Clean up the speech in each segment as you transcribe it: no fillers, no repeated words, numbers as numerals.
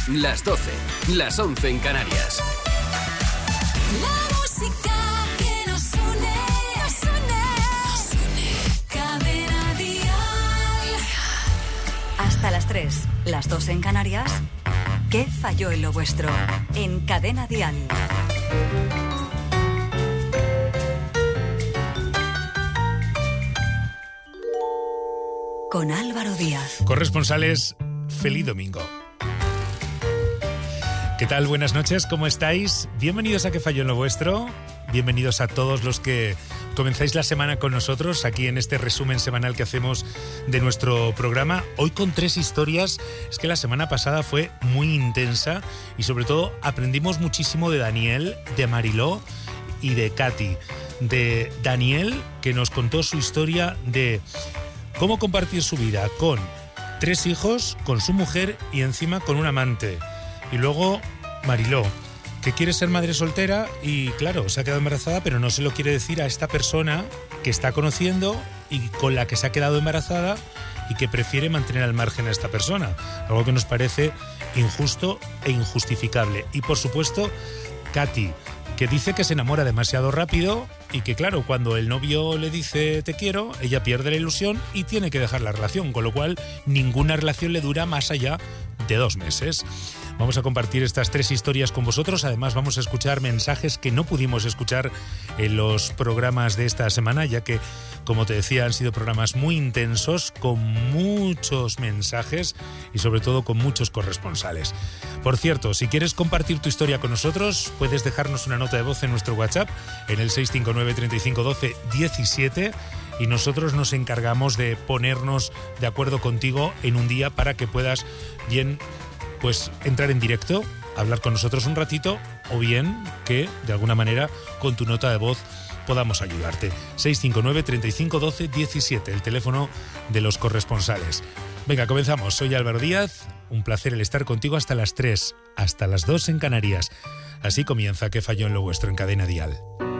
las 12, las 11 en Canarias. La música que nos une, nos une. Cadena Dial. Hasta las 3, las 2 en Canarias. ¿Qué falló en lo vuestro? En Cadena Dial. Con Álvaro Díaz. Corresponsales, feliz domingo. ¿Qué tal? Buenas noches, ¿cómo estáis? Bienvenidos a ¿Qué falló en lo vuestro? Bienvenidos a todos los que comenzáis la semana con nosotros aquí en este resumen semanal que hacemos de nuestro programa. Hoy con 3 historias. Es que la semana pasada fue muy intensa y sobre todo aprendimos muchísimo de Daniel, de Mariló y de Katy. De Daniel, que nos contó su historia de cómo compartir su vida con 3 hijos, con su mujer y encima con un amante. Y luego Mariló, que quiere ser madre soltera y claro, se ha quedado embarazada, pero no se lo quiere decir a esta persona que está conociendo y con la que se ha quedado embarazada y que prefiere mantener al margen a esta persona. Algo que nos parece injusto e injustificable. Y por supuesto, Katy, que dice que se enamora demasiado rápido y que claro, cuando el novio le dice te quiero, ella pierde la ilusión y tiene que dejar la relación, con lo cual ninguna relación le dura más allá de 2 meses. Vamos a compartir estas 3 historias con vosotros. Además, vamos a escuchar mensajes que no pudimos escuchar en los programas de esta semana, ya que, como te decía, han sido programas muy intensos, con muchos mensajes y sobre todo con muchos corresponsales. Por cierto, si quieres compartir tu historia con nosotros, puedes dejarnos una nota de voz en nuestro WhatsApp en el 659 35 12 17 y nosotros nos encargamos de ponernos de acuerdo contigo en un día para que puedas bien pues entrar en directo, hablar con nosotros un ratito o bien que de alguna manera con tu nota de voz podamos ayudarte. 659 35 12 17, el teléfono de los corresponsales. Venga, comenzamos. Soy Álvaro Díaz. Un placer el estar contigo hasta las 3, hasta las 2 en Canarias. Así comienza ¿Qué falló en lo vuestro? En Cadena Dial.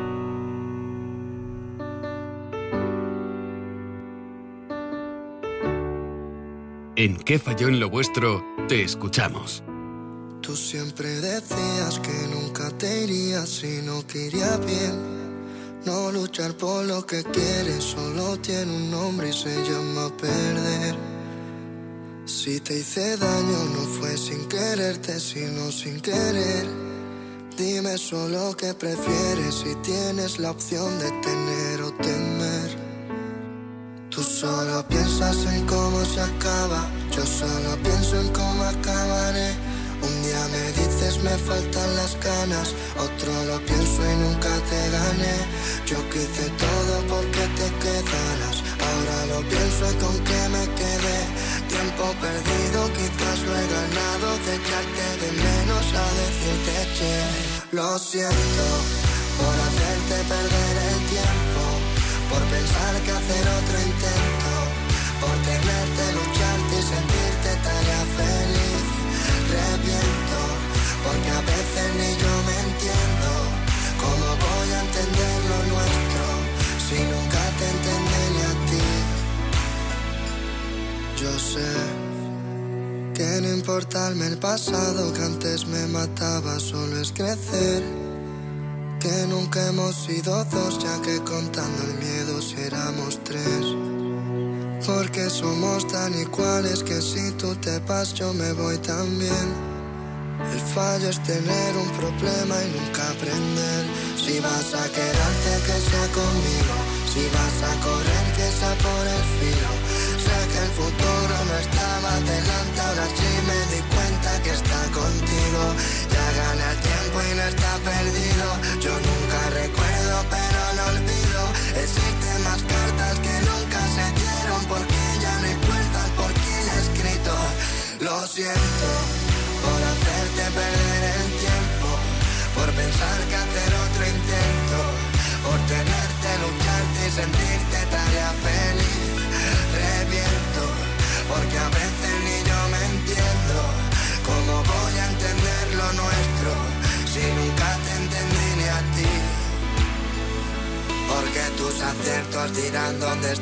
En ¿Qué falló en lo vuestro? Te escuchamos. Tú siempre decías que nunca te irías si no te iría bien. No luchar por lo que quieres solo tiene un nombre y se llama perder. Si te hice daño no fue sin quererte sino sin querer. Dime solo qué prefieres si tienes la opción de tener o temer. Tú solo piensas en cómo se acaba, yo solo pienso en cómo acabaré. Un día me dices me faltan las ganas, otro lo pienso y nunca te gané. Yo quise todo porque te quedaras, ahora lo pienso y con qué me quedé. Tiempo perdido, quizás lo he ganado, de echarte de menos a decirte che. Lo siento por hacerte perder el tiempo, por pensar que hacer otro intento, por tenerte, lucharte y sentirte tarea feliz. Reviento, porque a veces ni yo me entiendo. ¿Cómo voy a entender lo nuestro si nunca te entendí ni a ti? Yo sé que no importarme el pasado que antes me mataba, solo es crecer. Que nunca hemos sido 2, ya que contando el miedo si éramos 3. Porque somos tan iguales que si tú te vas yo me voy también. El fallo es tener un problema y nunca aprender. Si vas a quedarte que sea conmigo, si vas a correr que sea por el filo. Sé que el futuro no estaba delante, ahora sí me di cuenta que está contigo. Ya gana el tiempo y no está perdido. Yo nunca recuerdo pero no olvido. Existen más cartas que nunca se dieron, porque ya no hay puertas por quien he escrito. Lo siento por hacerte perder el tiempo, por pensar que hacer otro intento, por tenerte, lucharte y sentirte tarea feliz. Reviento, porque a veces ni yo me entiendo. ¿Cómo voy a entender lo nuestro si nunca te entendí ni a ti? Porque tus aciertos dirán dónde estás y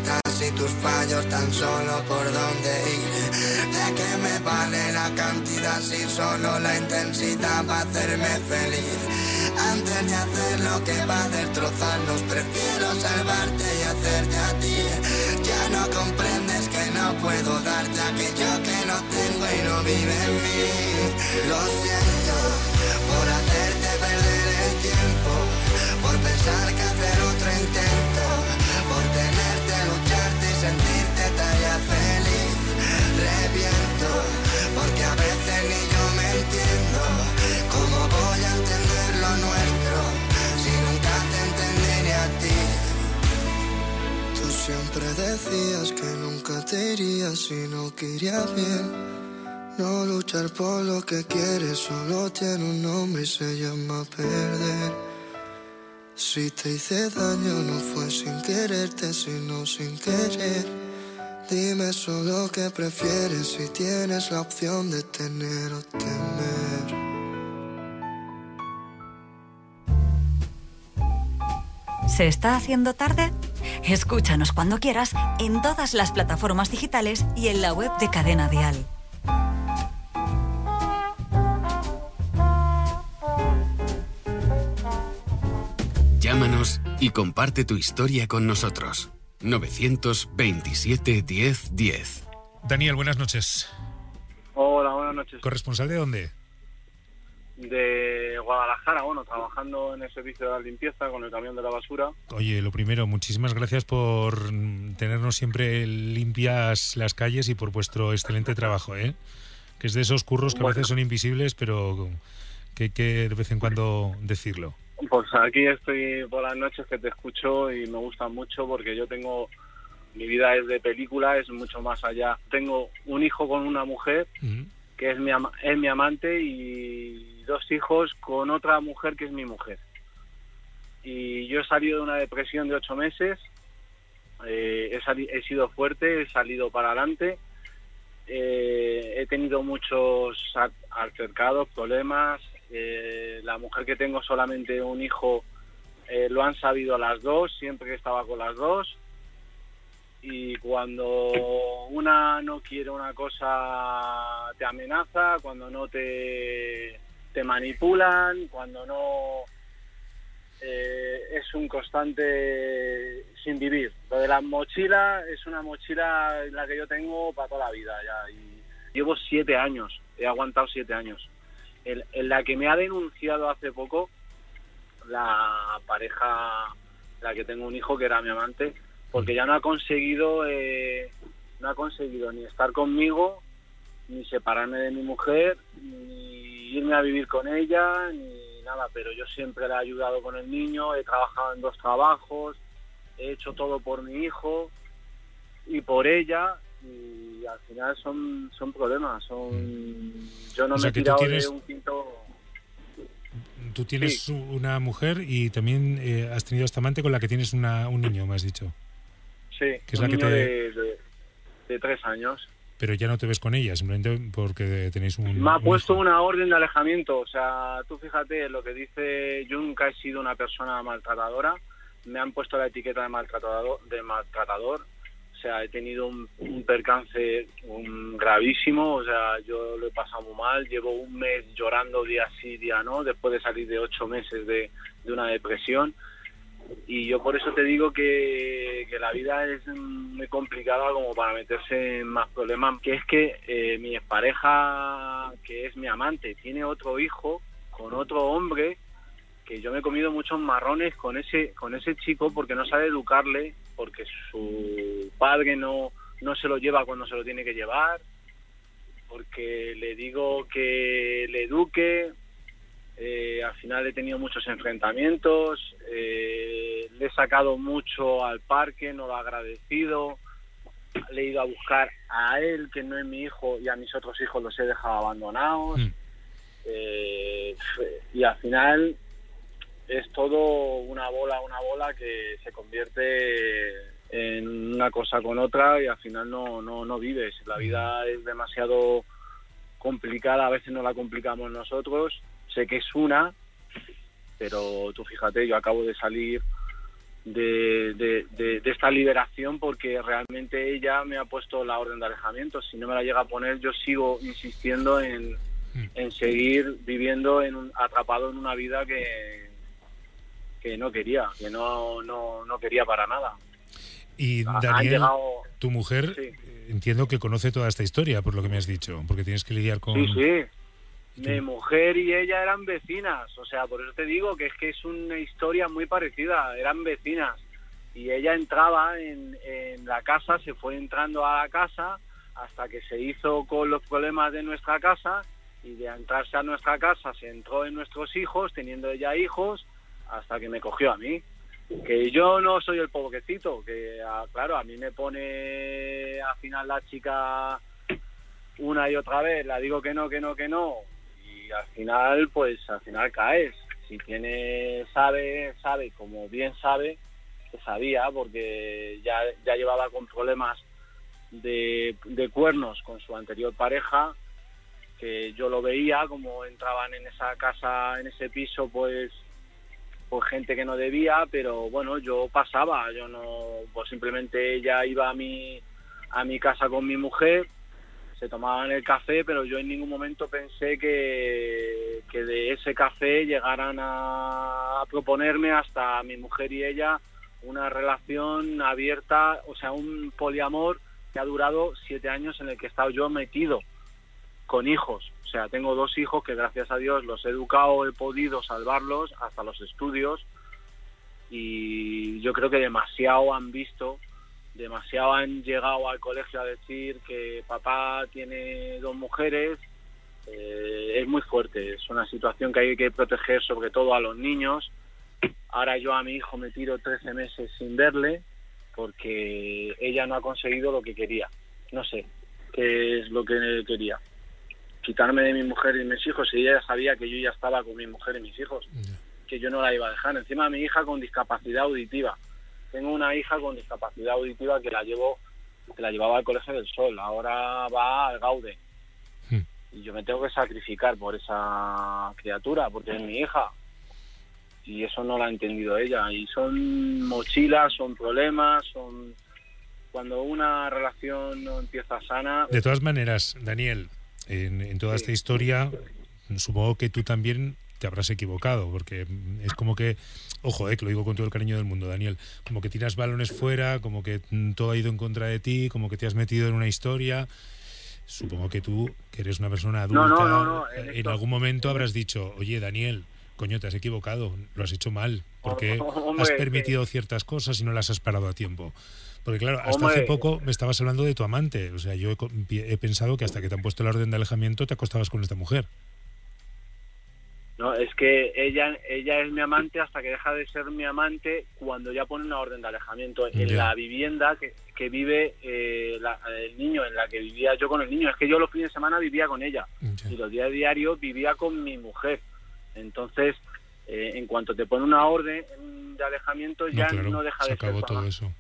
y tus fallos tan solo por dónde ir. ¿De qué me vale la cantidad si solo la intensidad va a hacerme feliz? Antes de hacer lo que va a destrozarnos, prefiero salvarte y hacerte a ti. Ya no comprendes que no puedo darte aquello que no tengo y no vive en mí. Lo siento por hacerte perder el tiempo, por pensar que hacer otro intento, por tenerte, lucharte y sentirte talla feliz. Reviento, porque a veces ni yo me entiendo. ¿Cómo voy a entender lo nuestro si nunca te entenderé a ti? Tú siempre decías que nunca te irías si no quería bien. No luchar por lo que quieres solo tiene un nombre y se llama perder. Si te hice daño no fue sin quererte, sino sin querer. Dime solo qué prefieres si tienes la opción de tener o temer. ¿Se está haciendo tarde? Escúchanos cuando quieras en todas las plataformas digitales y en la web de Cadena Dial. Llámanos y comparte tu historia con nosotros. 927 10 10. Daniel, buenas noches. Hola, buenas noches. ¿Corresponsal de dónde? De Guadalajara, bueno, trabajando en el servicio de la limpieza con el camión de la basura. Oye, lo primero, muchísimas gracias por tenernos siempre limpias las calles y por vuestro excelente trabajo, ¿eh? Que es de esos curros que a veces son invisibles, pero que hay que de vez en cuando decirlo. Pues aquí estoy por las noches que te escucho y me gusta mucho porque yo tengo... Mi vida es de película, es mucho más allá. Tengo un hijo con una mujer, que es mi amante, y 2 hijos con otra mujer que es mi mujer. Y yo he salido de una depresión de 8 meses, he sido fuerte, he salido para adelante, he tenido muchos altercados, problemas. La mujer que tengo, solamente un hijo, lo han sabido las 2, siempre que estaba con las 2. Y cuando una no quiere una cosa te amenaza, cuando no te manipulan, cuando no es un constante sin vivir. Lo de la mochila es una mochila la que yo tengo para toda la vida ya, y llevo 7 años, he aguantado 7 años. En la que me ha denunciado hace poco la pareja, la que tengo un hijo, que era mi amante, porque ya no ha conseguido ni estar conmigo, ni separarme de mi mujer, ni irme a vivir con ella, ni nada. Pero yo siempre la he ayudado con el niño, he trabajado en 2 trabajos, he hecho todo por mi hijo y por ella, y al final son problemas. Yo no me he tirado de un quinto. Tú tienes Sí. una mujer y también has tenido esta amante con la que tienes un niño, me has dicho. Sí, Que es un la que niño te... de 3 años. Pero ya no te ves con ella, simplemente porque tenéis un... Me ha un puesto hijo. una orden de alejamiento. O sea, tú fíjate lo que dice. Yo nunca he sido una persona maltratadora. Me han puesto la etiqueta de maltratador. O sea, he tenido un percance gravísimo. O sea, yo lo he pasado muy mal. Llevo un mes llorando día sí, día no, después de salir de 8 meses de una depresión. Y yo por eso te digo que la vida es muy complicada como para meterse en más problemas. Que es que mi expareja, que es mi amante, tiene otro hijo con otro hombre, que yo me he comido muchos marrones con ese chico, porque no sabe educarle, porque su padre no se lo lleva cuando se lo tiene que llevar, porque le digo que le eduque. Al final he tenido muchos enfrentamientos, le he sacado mucho al parque, no lo he agradecido, le he ido a buscar a él, que no es mi hijo, y a mis otros hijos los he dejado abandonados. Y al final es todo una bola que se convierte en una cosa con otra, y al final no vives. La vida es demasiado complicada, a veces no la complicamos nosotros. Sé que es una, pero tú fíjate, yo acabo de salir de esta liberación, porque realmente ella me ha puesto la orden de alejamiento. Si no me la llega a poner, yo sigo insistiendo en seguir viviendo atrapado en una vida que no quería, que no quería para nada. Y Daniel, tu mujer, sí. Entiendo que conoce toda esta historia, por lo que me has dicho, porque tienes que lidiar con... Sí. Mi mujer y ella eran vecinas, o sea, por eso te digo que es una historia muy parecida, eran vecinas. Y ella entraba en la casa, se fue entrando a la casa hasta que se hizo con los problemas de nuestra casa, y de entrarse a nuestra casa se entró en nuestros hijos, teniendo ella hijos, hasta que me cogió a mí. Que yo no soy el pobrecito, que claro, a mí me pone al final la chica una y otra vez, la digo que no, y al final caes. Si sabe, como bien sabe, que sabía, porque ya llevaba con problemas de cuernos con su anterior pareja, que yo lo veía como entraban en esa casa, en ese piso, pues gente que no debía, pero bueno, yo pasaba, yo no, pues simplemente ella iba a mi casa con mi mujer, se tomaban el café, pero yo en ningún momento pensé que de ese café llegaran a proponerme, hasta mi mujer y ella, una relación abierta, o sea, un poliamor que ha durado 7 años, en el que he estado yo metido, con hijos. O sea, tengo 2 hijos que gracias a Dios los he educado, he podido salvarlos hasta los estudios, y yo creo que demasiado han visto, demasiado han llegado al colegio a decir que papá tiene 2 mujeres. Es muy fuerte, es una situación que hay que proteger, sobre todo a los niños. Ahora yo a mi hijo me tiro 13 meses sin verle, porque ella no ha conseguido lo que quería. No sé qué es lo que quería. Quitarme de mi mujer y mis hijos, y ella sabía que yo ya estaba con mi mujer y mis hijos, que yo no la iba a dejar. Encima mi hija con discapacidad auditiva. Tengo una hija con discapacidad auditiva que la llevaba al Colegio del Sol, ahora va al Gaude. Y yo me tengo que sacrificar por esa criatura, porque es mi hija. Y eso no lo ha entendido ella. Y son mochilas, son problemas, son... Cuando una relación no empieza sana... De todas maneras, Daniel, en toda esta historia, supongo que tú también te habrás equivocado, porque es como que, ojo, que lo digo con todo el cariño del mundo, Daniel, como que tiras balones fuera, como que todo ha ido en contra de ti, como que te has metido en una historia. Supongo que tú, que eres una persona adulta, no, en algún momento habrás dicho, oye, Daniel, coño, te has equivocado, lo has hecho mal, porque has permitido ciertas cosas y no las has parado a tiempo. Porque claro, hasta hace poco me estabas hablando de tu amante. O sea, yo he pensado que hasta que te han puesto la orden de alejamiento te acostabas con esta mujer. No, es que ella es mi amante hasta que deja de ser mi amante cuando ya pone una orden de alejamiento en la vivienda que vive el niño, en la que vivía yo con el niño. Es que yo los fines de semana vivía con ella y los días diarios vivía con mi mujer. Entonces, en cuanto te pone una orden de alejamiento, ya no deja de ser. Se acabó todo eso.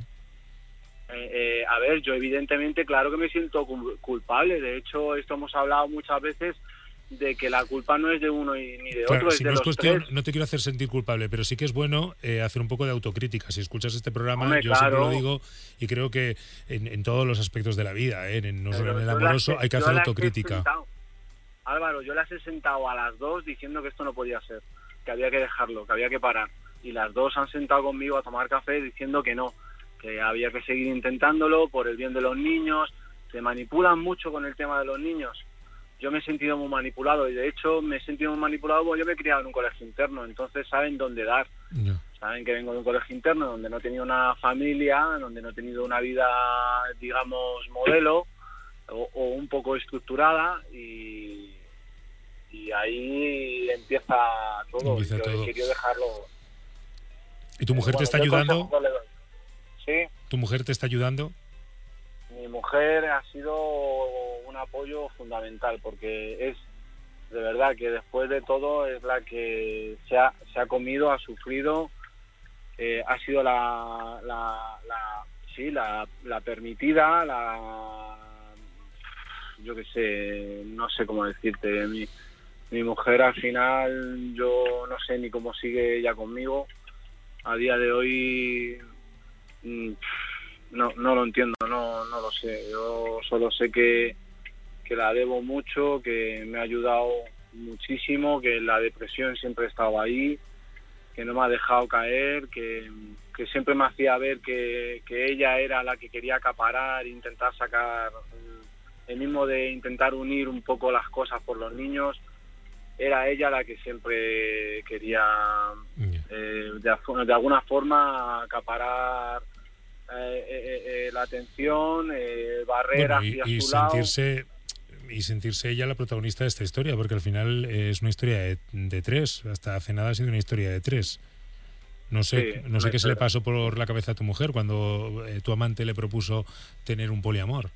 A ver, yo evidentemente, claro que me siento culpable. De hecho, esto hemos hablado muchas veces, de que la culpa no es de uno ni de otro, es si de no es los cuestión, 3. No te quiero hacer sentir culpable, pero sí que es bueno hacer un poco de autocrítica. Si escuchas este programa, Hombre, yo siempre lo digo, y creo que en todos los aspectos de la vida, no solo en el amoroso, hay que hacer autocrítica. Álvaro, yo las he sentado a las 2 diciendo que esto no podía ser, que había que dejarlo, que había que parar, y las 2 han sentado conmigo a tomar café diciendo que no, que había que seguir intentándolo por el bien de los niños. Se manipulan mucho con el tema de los niños. Yo me he sentido muy manipulado, y de hecho me he sentido muy manipulado porque yo me he criado en un colegio interno, entonces saben dónde dar. Saben que vengo de un colegio interno donde no he tenido una familia, donde no he tenido una vida, digamos, modelo o un poco estructurada, y ahí empieza todo. Yo he querido dejarlo. ¿Y tu mujer te está ayudando? ¿Sí? ¿Tu mujer te está ayudando? Mi mujer ha sido un apoyo fundamental, porque es de verdad que después de todo es la que se ha comido, ha sufrido, ha sido la permitida, yo qué sé, no sé cómo decirte. Mi mujer al final, yo no sé ni cómo sigue ella conmigo, a día de hoy no lo entiendo, no lo sé. Yo solo sé que la debo mucho, que me ha ayudado muchísimo, que la depresión siempre ha estado ahí, que no me ha dejado caer, que siempre me hacía ver que ella era la que quería acaparar, intentar sacar el mismo de intentar unir un poco las cosas por los niños. Era ella la que siempre quería de alguna forma acaparar la atención, barreras y sentirse ella la protagonista de esta historia, porque al final es una historia de tres. Hasta hace nada ha sido una historia de tres. No sé qué se le pasó por la cabeza a tu mujer cuando tu amante le propuso tener un poliamor.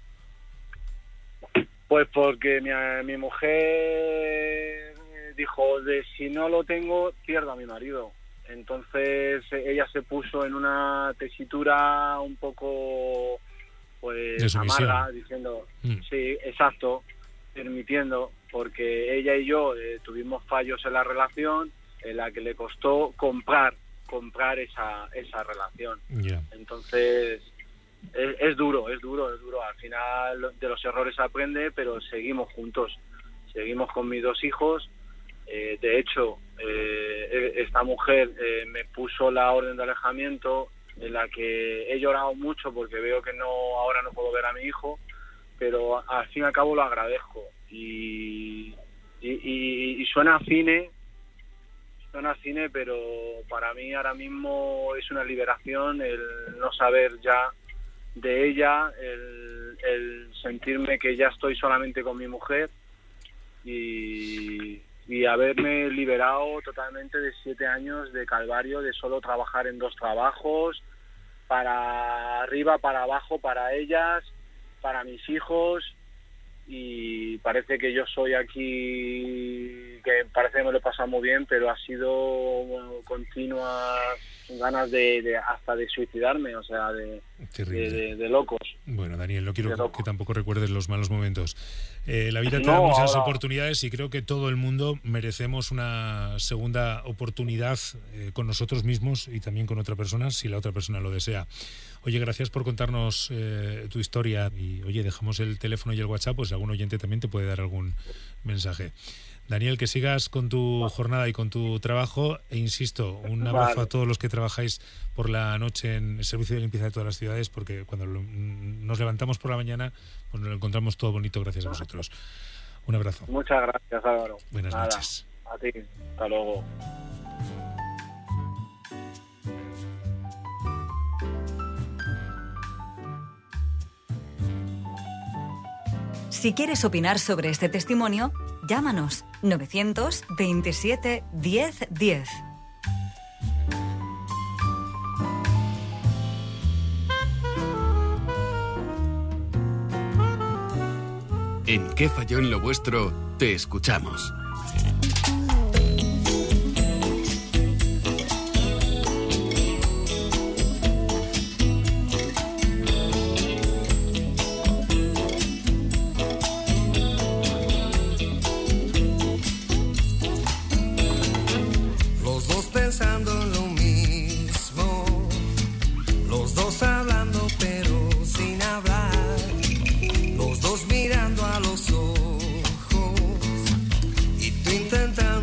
Pues porque mi mujer dijo, si no lo tengo, pierdo a mi marido. Entonces ella se puso en una tesitura un poco pues amarga, diciendo, sí, exacto, permitiendo, porque ella y yo tuvimos fallos en la relación, en la que le costó comprar esa relación. Yeah. Entonces es duro. Al final de los errores se aprende, pero seguimos juntos, seguimos con mis 2 hijos. De hecho, esta mujer me puso la orden de alejamiento, en la que he llorado mucho porque veo que ahora no puedo ver a mi hijo, pero al fin y al cabo lo agradezco. Y suena cine, pero para mí ahora mismo es una liberación el no saber ya de ella, el sentirme que ya estoy solamente con mi mujer y haberme liberado totalmente de 7 años de calvario, de solo trabajar en 2 trabajos, para arriba, para abajo, para ellas, para mis hijos, y parece que yo soy aquí, que parece que me lo he pasado muy bien, pero ha sido continuas ganas hasta de suicidarme, o sea, de locos. Bueno, Daniel, no quiero que tampoco recuerdes los malos momentos. La vida te da muchas oportunidades y creo que todo el mundo merecemos una segunda oportunidad con nosotros mismos y también con otra persona, si la otra persona lo desea. Oye, gracias por contarnos tu historia y, oye, dejamos el teléfono y el WhatsApp, pues algún oyente también te puede dar algún mensaje. Daniel, que sigas con tu jornada y con tu trabajo e insisto, un abrazo a todos los que trabajáis por la noche en el servicio de limpieza de todas las ciudades, porque cuando nos levantamos por la mañana pues nos lo encontramos todo bonito gracias a vosotros. Un abrazo. Muchas gracias, Álvaro. Buenas noches. A ti, hasta luego. Si quieres opinar sobre este testimonio, llámanos 927 10 10. En ¿Qué falló en lo vuestro? Te escuchamos. Pensando en lo mismo, los dos hablando pero sin hablar, los dos mirando a los ojos y tú intentando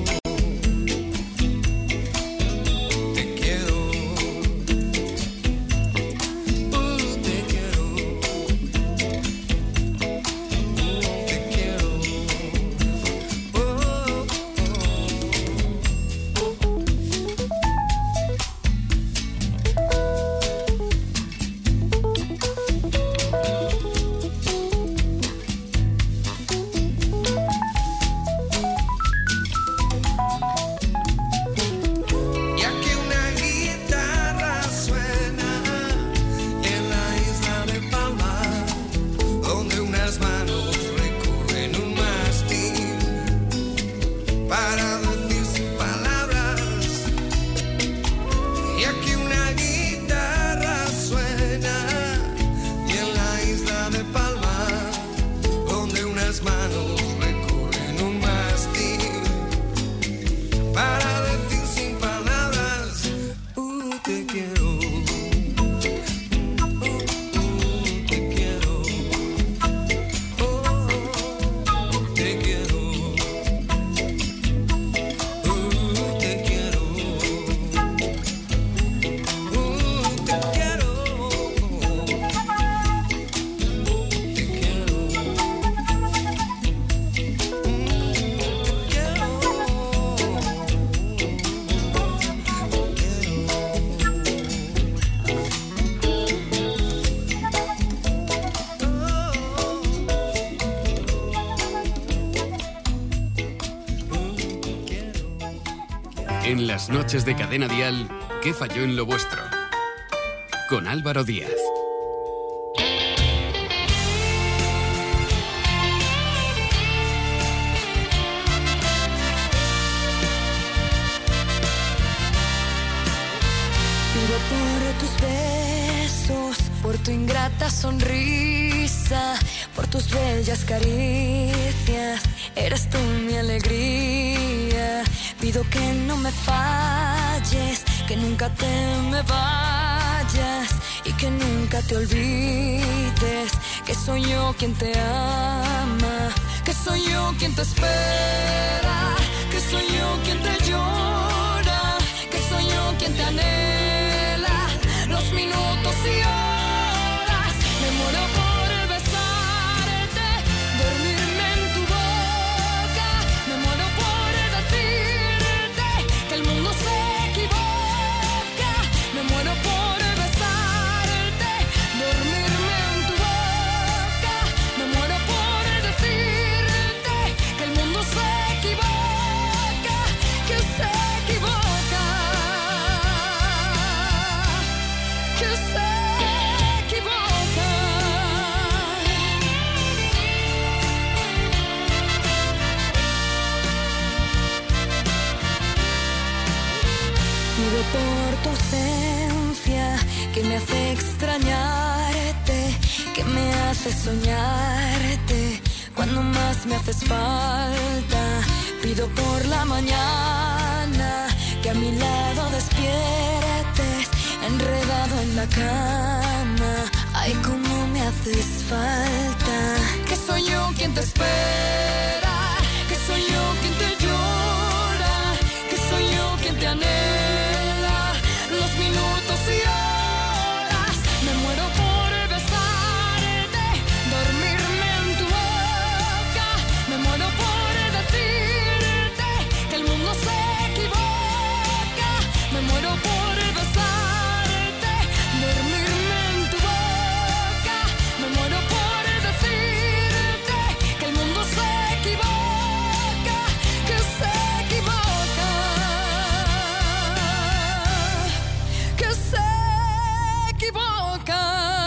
En las noches de Cadena Dial, ¿qué falló en lo vuestro? Con Álvaro Díaz. Pido por tus besos, por tu ingrata sonrisa, por tus bellas caricias, eres tú mi alegría. Pido que no me falles, que nunca te me vayas y que nunca te olvides que soy yo quien te ama, que soy yo quien te espera, que soy yo quien te llora, que soy yo quien te anhela los minutos y horas. Me muero por besarte, dormirme en tu boca, me muero por decirte que el mundo se equivoca, me muero por besarte, dormirme en tu boca, me muero por decirte que el mundo se equivoca, que se equivoca, que se equivoca. Pido por tu ausencia que me hace extrañarte, que me hace soñarte cuando más me haces falta. Pido por la mañana que a mi lado despiertes, enredado en la cama. Ay, cómo me haces falta. Que soy yo quien te espera, que soy yo quien te llora, que soy yo quien te anhela los minutos y horas. Me muero por besarte, dormirme en tu boca, me muero por decirte que el mundo se equivoca, me muero por besarte, dormirme en tu boca, me muero por decirte que el mundo se equivoca, que se equivoca, que se equivoca.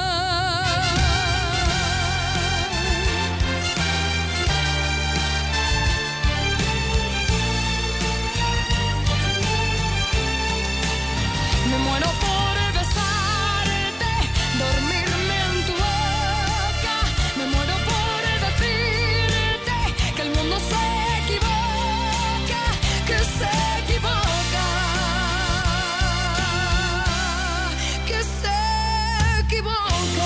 Me muero por besarte, dormirme en tu boca, me muero por decirte que el mundo se equivoca, que se equivoca, que se equivoca.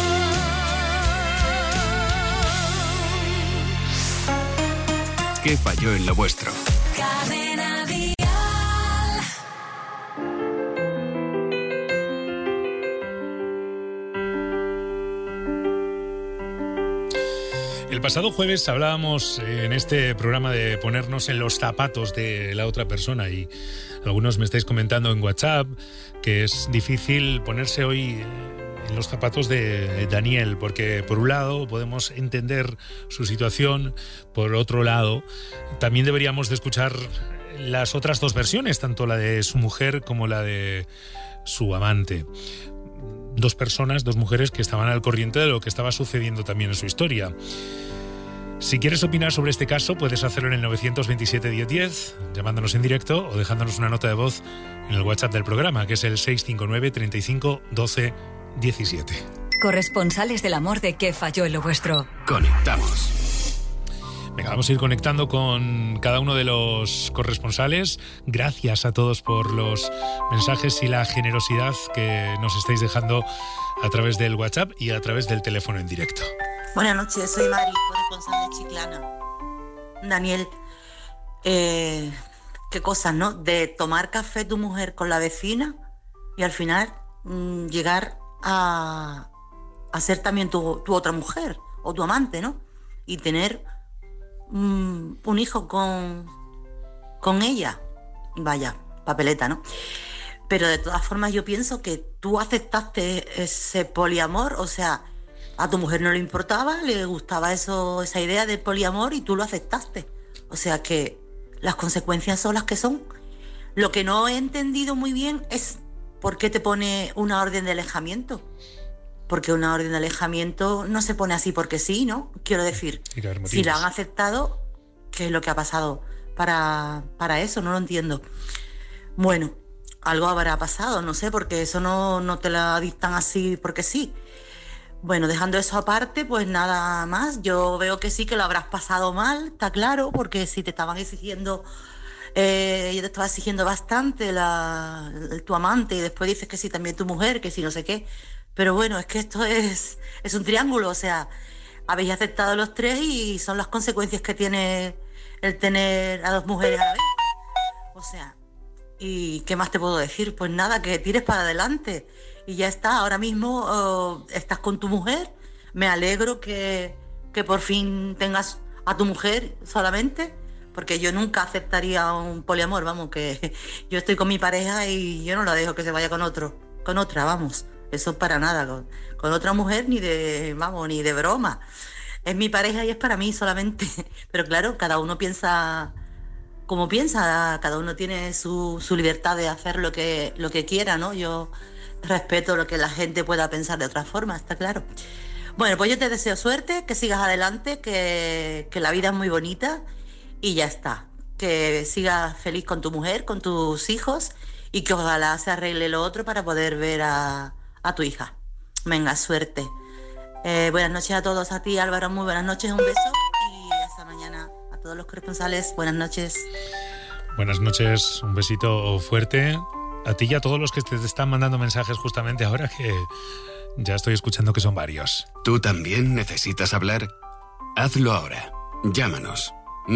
¿Qué falló en lo vuestro? Cadena pasado jueves hablábamos en este programa de ponernos en los zapatos de la otra persona y algunos me estáis comentando en WhatsApp que es difícil ponerse hoy en los zapatos de Daniel, porque por un lado podemos entender su situación, por otro lado también deberíamos de escuchar las otras dos versiones, tanto la de su mujer como la de su amante. Dos personas, dos mujeres que estaban al corriente de lo que estaba sucediendo también en su historia. Si quieres opinar sobre este caso, puedes hacerlo en el 927 1010, llamándonos en directo o dejándonos una nota de voz en el WhatsApp del programa, que es el 659 35 12 17. Corresponsales del amor de ¿Qué falló en lo vuestro? Conectamos. Venga, vamos a ir conectando con cada uno de los corresponsales. Gracias a todos por los mensajes y la generosidad que nos estáis dejando a través del WhatsApp y a través del teléfono en directo. Buenas noches, soy Mari, corresponsal de Chiclana. Daniel, qué cosas, ¿no? De tomar café tu mujer con la vecina y al final llegar a ser también tu otra mujer o tu amante, ¿no? Y tener un hijo con ella. Vaya, papeleta, ¿no? Pero de todas formas yo pienso que tú aceptaste ese poliamor, o sea, a tu mujer no le importaba, le gustaba esa idea del poliamor y tú lo aceptaste. O sea que las consecuencias son las que son. Lo que no he entendido muy bien es por qué te pone una orden de alejamiento. Porque una orden de alejamiento no se pone así porque sí, ¿no? Quiero decir, si la han aceptado, ¿qué es lo que ha pasado para eso? No lo entiendo. Bueno, algo habrá pasado, no sé, porque eso no te la dictan así porque sí. Bueno, dejando eso aparte, pues nada más. Yo veo que sí, que lo habrás pasado mal, está claro, porque si te estaban exigiendo, yo te estaba exigiendo bastante tu amante y después dices que sí, también tu mujer, que sí, no sé qué. Pero bueno, es que esto es un triángulo, o sea, habéis aceptado los tres y son las consecuencias que tiene el tener a dos mujeres a la vez. O sea, ¿y qué más te puedo decir? Pues nada, que tires para adelante y ya está. Ahora mismo estás con tu mujer, me alegro que por fin tengas a tu mujer solamente, porque yo nunca aceptaría un poliamor, vamos, que yo estoy con mi pareja y yo no la dejo que se vaya con otra, vamos. Eso para nada, con otra mujer ni de broma. Es mi pareja y es para mí solamente. Pero claro, cada uno piensa como piensa, cada uno tiene su libertad de hacer lo que quiera, ¿no? Yo respeto lo que la gente pueda pensar de otra forma, está claro. Bueno, pues yo te deseo suerte, que sigas adelante, que la vida es muy bonita y ya está. Que sigas feliz con tu mujer, con tus hijos y que ojalá se arregle lo otro para poder ver a tu hija. Venga, suerte. Buenas noches a todos, a ti Álvaro, muy buenas noches, un beso y hasta mañana a todos los corresponsales, buenas noches. Buenas noches, un besito fuerte a ti y a todos los que te están mandando mensajes justamente ahora, que ya estoy escuchando que son varios. ¿Tú también necesitas hablar? Hazlo ahora. Llámanos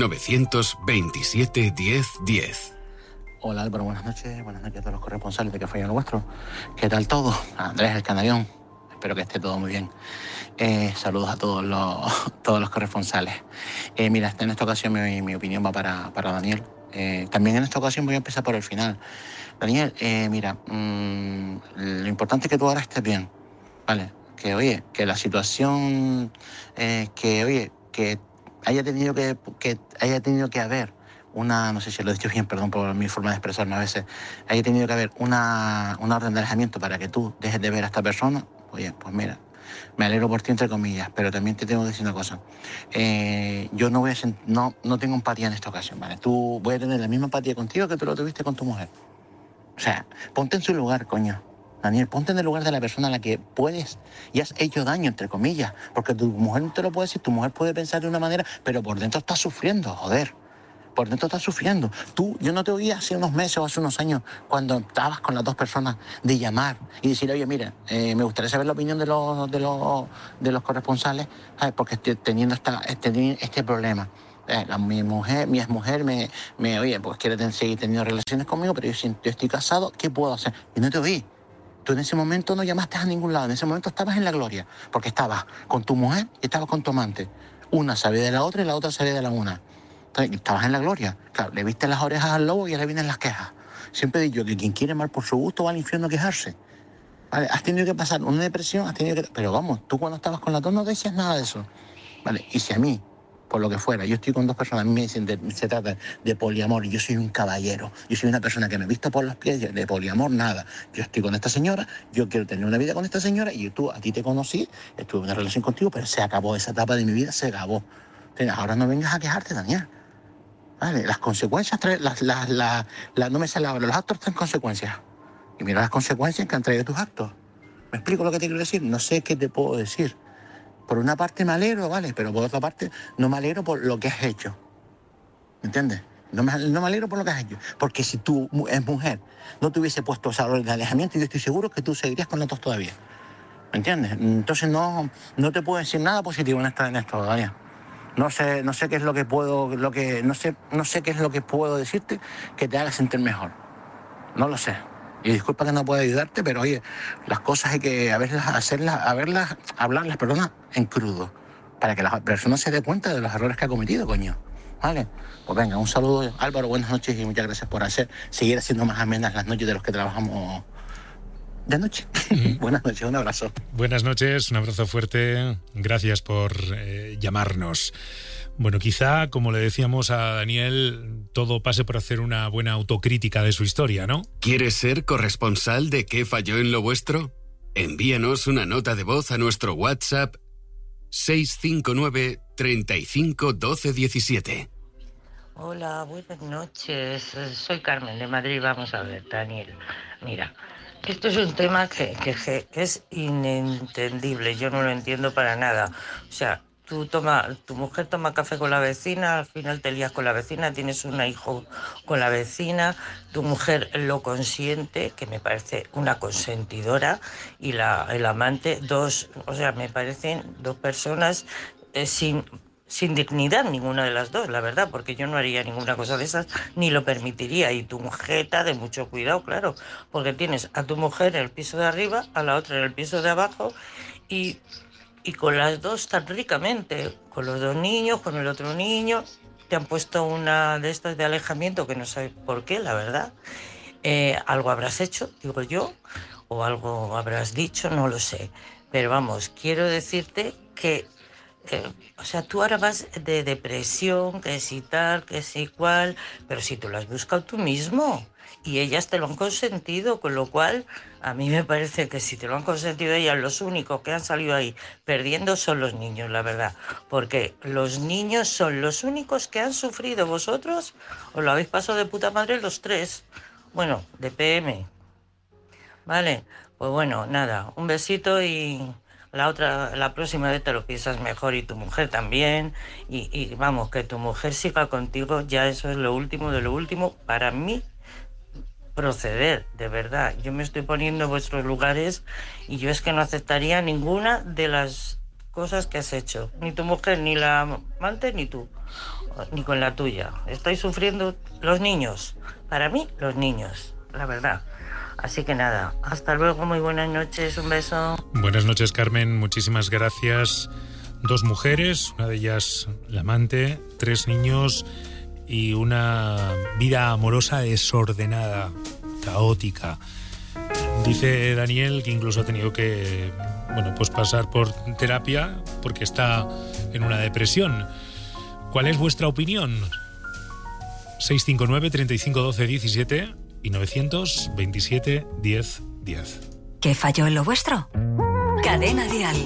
927 1010. Hola Álvaro, buenas noches a todos los corresponsales de ¿Qué falló en lo vuestro? ¿Qué tal todo? Andrés, el Canarión, espero que esté todo muy bien. Saludos a todos los corresponsales. Mira, en esta ocasión mi opinión va para Daniel. También en esta ocasión voy a empezar por el final. Daniel, mira, lo importante es que tú ahora estés bien, ¿vale? Que la situación, que haya tenido que haber una, no sé si lo he dicho bien, perdón por mi forma de expresarme a veces, haya tenido que haber una orden de alejamiento para que tú dejes de ver a esta persona, oye, pues mira, me alegro por ti entre comillas, pero también te tengo que decir una cosa. Yo no tengo empatía en esta ocasión, ¿vale? Tú voy a tener la misma empatía contigo que tú lo tuviste con tu mujer. O sea, ponte en su lugar, coño. Daniel, ponte en el lugar de la persona a la que puedes y has hecho daño, entre comillas, porque tu mujer no te lo puede decir, tu mujer puede pensar de una manera, pero por dentro estás sufriendo, joder. Por dentro estás sufriendo. Yo no te oía hace unos meses o hace unos años cuando estabas con las dos personas de llamar y decir, oye, mira, me gustaría saber la opinión de los corresponsales, ¿sabes? Porque estoy teniendo este problema. Mi exmujer oye, pues quiere seguir teniendo relaciones conmigo, pero yo estoy casado, ¿qué puedo hacer? Y no te oí. Tú en ese momento no llamaste a ningún lado, en ese momento estabas en la gloria, porque estabas con tu mujer y estabas con tu amante. Una sabía de la otra y la otra sabía de la una. Entonces, estabas en la gloria. Claro, le viste las orejas al lobo y ahora vienen las quejas. Siempre he dicho que quien quiere mal por su gusto va al infierno a quejarse. ¿Vale? Has tenido que pasar una depresión, Pero vamos, tú cuando estabas con la tos no decías nada de eso. ¿Vale? Y si a mí, por lo que fuera, yo estoy con dos personas, a mí me dicen, se trata de poliamor, y yo soy un caballero, yo soy una persona que me visto por los pies, de poliamor nada. Yo estoy con esta señora, yo quiero tener una vida con esta señora, y a ti te conocí, estuve en una relación contigo, pero se acabó esa etapa de mi vida, se acabó. Entonces, ahora no vengas a quejarte, Daniel. ¿Vale? Las consecuencias, no me sale ahora, los actos traen consecuencias. Y mira las consecuencias que han traído tus actos. ¿Me explico lo que te quiero decir? No sé qué te puedo decir. Por una parte me alegro, ¿vale? Pero por otra parte no me alegro por lo que has hecho. ¿Me entiendes? No me alegro por lo que has hecho. Porque si tú eres mujer, no te hubiese puesto esa orden de alejamiento, y yo estoy seguro que tú seguirías con la tos todavía. ¿Me entiendes? Entonces no te puedo decir nada positivo en esto, Daniel. No sé qué es lo que puedo, no sé qué es lo que puedo decirte que te haga sentir mejor. No lo sé. Y disculpa que no pueda ayudarte, pero oye, las cosas hay que hablarlas, en crudo, para que la persona se dé cuenta de los errores que ha cometido, coño. ¿Vale? Pues venga, un saludo, Álvaro, buenas noches y muchas gracias por seguir haciendo más amenas las noches de los que trabajamos de noche. Buenas noches, un abrazo. Buenas noches, un abrazo fuerte, gracias por llamarnos. Bueno, quizá, como le decíamos a Daniel, todo pase por hacer una buena autocrítica de su historia, ¿no? ¿Quieres ser corresponsal de ¿Qué falló en lo vuestro? Envíanos una nota de voz a nuestro WhatsApp 659 35 12 17. Hola, buenas noches. Soy Carmen de Madrid. Vamos a ver, Daniel. Mira, esto es un tema que es inentendible. Yo no lo entiendo para nada. O sea, tu mujer toma café con la vecina, al final te lías con la vecina, tienes un hijo con la vecina, tu mujer lo consiente, que me parece una consentidora, y el amante, me parecen dos personas sin dignidad, ninguna de las dos, la verdad, porque yo no haría ninguna cosa de esas, ni lo permitiría. Y tu mujer de mucho cuidado, claro, porque tienes a tu mujer en el piso de arriba, a la otra en el piso de abajo, y con las dos tan ricamente, con los dos niños, con el otro niño, te han puesto una de estas de alejamiento que no sabes por qué, la verdad. Algo habrás hecho, digo yo, o algo habrás dicho, no lo sé. Pero vamos, quiero decirte que tú ahora vas de depresión, que si tal, que si cual, pero si tú lo has buscado tú mismo y ellas te lo han consentido, con lo cual a mí me parece que si te lo han consentido ellas, los únicos que han salido ahí perdiendo son los niños, la verdad, porque los niños son los únicos que han sufrido. Vosotros os lo habéis pasado de puta madre los tres, bueno, de PM, ¿vale? Pues bueno, nada, un besito y la próxima vez te lo piensas mejor, y tu mujer también, y vamos, que tu mujer siga contigo, ya eso es lo último de lo último para mí proceder, de verdad. Yo me estoy poniendo en vuestros lugares y yo es que no aceptaría ninguna de las cosas que has hecho, ni tu mujer, ni la amante, ni tú, ni con la tuya. Estáis sufriendo los niños, para mí los niños, la verdad. Así que nada, hasta luego, muy buenas noches, un beso. Buenas noches, Carmen, muchísimas gracias. 2 mujeres, una de ellas la amante, 3 niños y una vida amorosa desordenada, caótica. Dice Daniel que incluso ha tenido que pasar por terapia porque está en una depresión. ¿Cuál es vuestra opinión? 659 35 12 17 y 927 10 10. ¿Qué falló en lo vuestro? Cadena Dial.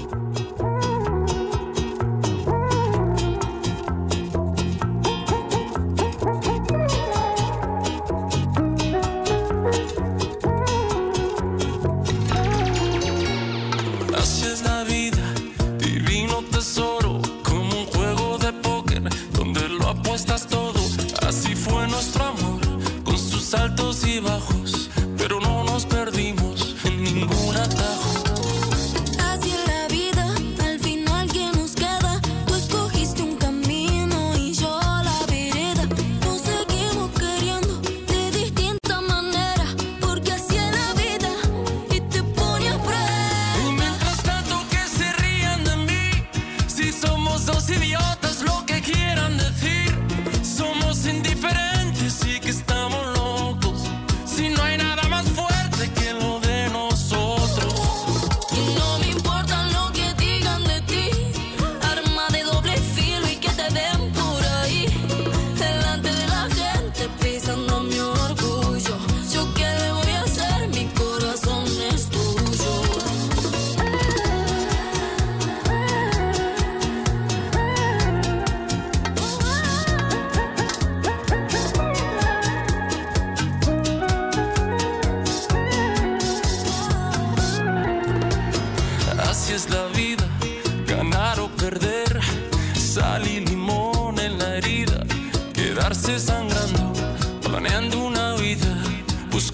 Así es la vida, divino tesoro, como un juego de póker donde lo apuestas todo. Así fue nuestro amor, con sus altos y bajos, pero no nos perdimos en ningún atajo. Así es la vida, al final ¿qué nos queda? Tú escogiste un camino y yo la vereda. Nos seguimos queriendo de distinta manera, porque así es la vida y te pone a prueba. Y mientras tanto que se rían de mí, si somos dos idiotas.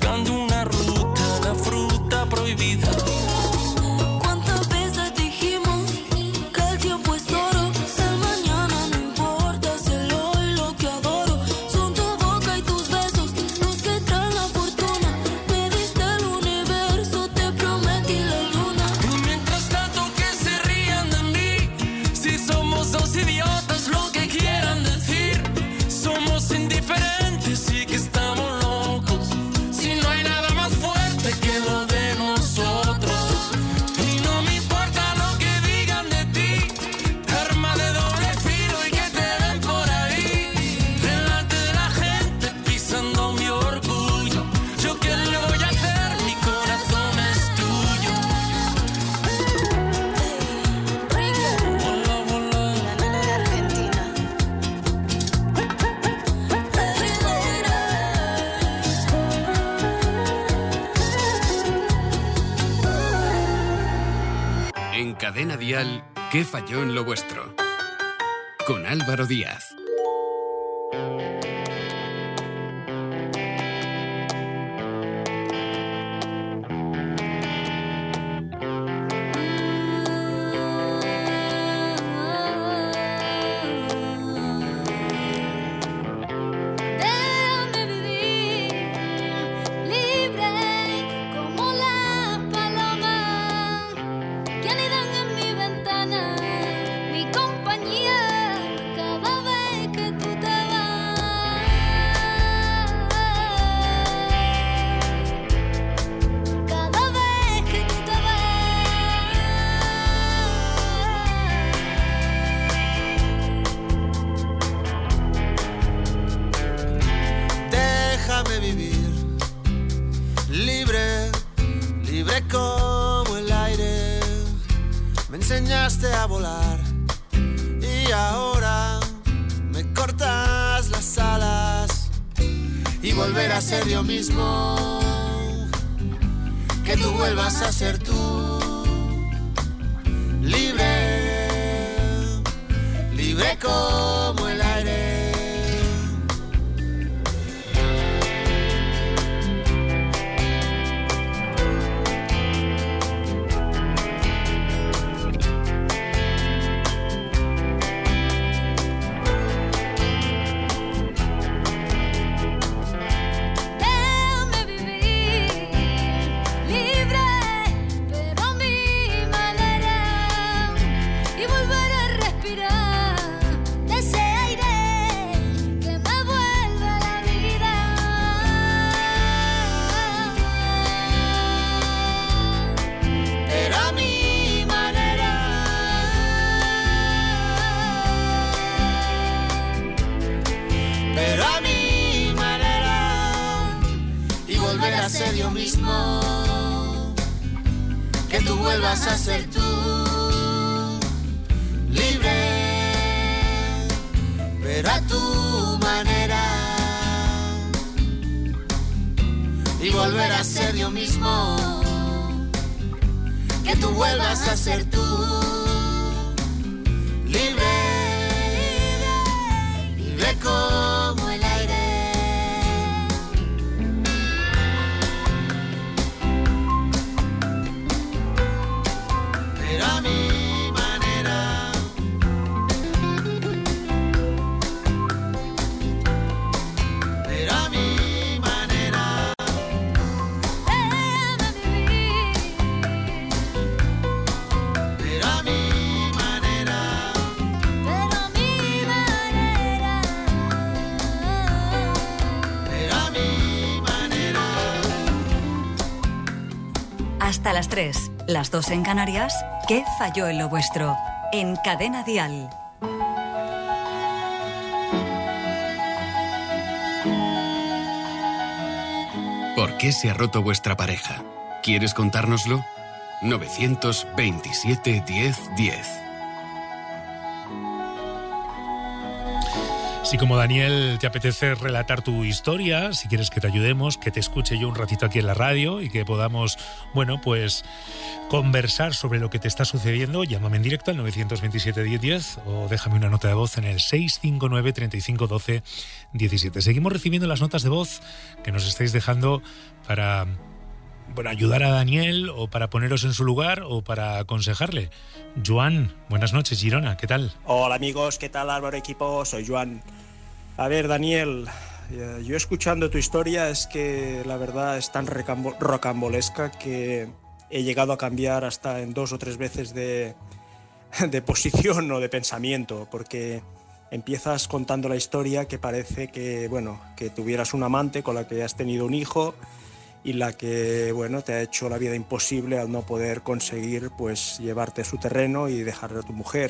buscando una ruta, la fruta prohibida. ¿Cuántas veces dijimos que el tiempo es oro? El mañana no importa, es el hoy lo que adoro. Son tu boca y tus besos los que traen la fortuna. Me diste el universo, te prometí la luna. Y mientras tanto que se rían de mí, si somos dos idiotas, lo que quieran decir. Somos indiferentes y que estamos locos. Si no hay nada más fuerte que lo de nosotros. Y no me importa lo que digan de ti, arma de doble filo y que te den por ahí, delante de la gente pisando mi orgullo. Yo qué le voy a hacer, mi corazón es tuyo. Hola, hola. La nena de Argentina. En Cadena Dial, ¿qué falló en lo vuestro? Con Álvaro Díaz. Déjame vivir libre como las palomas que anidan en mi ventana, mi compañía cada vez que tú te vas. Cada vez que tú te Déjame vivir libre, libre como el aire. Me enseñaste a volar y ahora me cortas las alas y volver a ser yo mismo. Que tú vuelvas a ser tú. Libre, libre como el aire. Déjame vivir libre, pero a mi manera, y volver a respirar de ese aire que me vuelve a la vida. Pero a mi manera. Pero a mi manera. Y volver a ser yo mismo. Que tú vuelvas a ser tú. Libre, pero a tu manera. Y volver a ser yo mismo. Que tú vuelvas a ser tú. Libre, libre como el aire. Pero a mi manera. Pero a mi manera. Déjame vivir, Pero a mi manera. pero a mi manera. Pero a mi manera. Hasta las 3, las 2 en Canarias. ¿Qué falló en lo vuestro? En Cadena Dial. ¿Por qué se ha roto vuestra pareja? ¿Quieres contárnoslo? 927 10 10. Si como Daniel te apetece relatar tu historia, si quieres que te ayudemos, que te escuche yo un ratito aquí en la radio y que podamos, bueno, pues conversar sobre lo que te está sucediendo, llámame en directo al 927 1010 o déjame una nota de voz en el 659 35 12 17. Seguimos recibiendo las notas de voz que nos estáis dejando para, bueno, ayudar a Daniel o para poneros en su lugar o para aconsejarle. Joan, buenas noches, Girona, ¿qué tal? Hola amigos, ¿qué tal Álvaro, equipo? Soy Joan. A ver, Daniel, yo escuchando tu historia es que la verdad es tan rocambolesca que he llegado a cambiar hasta en 2 o 3 veces de posición o de pensamiento, porque empiezas contando la historia que parece que, bueno, que tuvieras un amante con la que has tenido un hijo y la que, bueno, te ha hecho la vida imposible al no poder conseguir, pues, llevarte a su terreno y dejarle a tu mujer.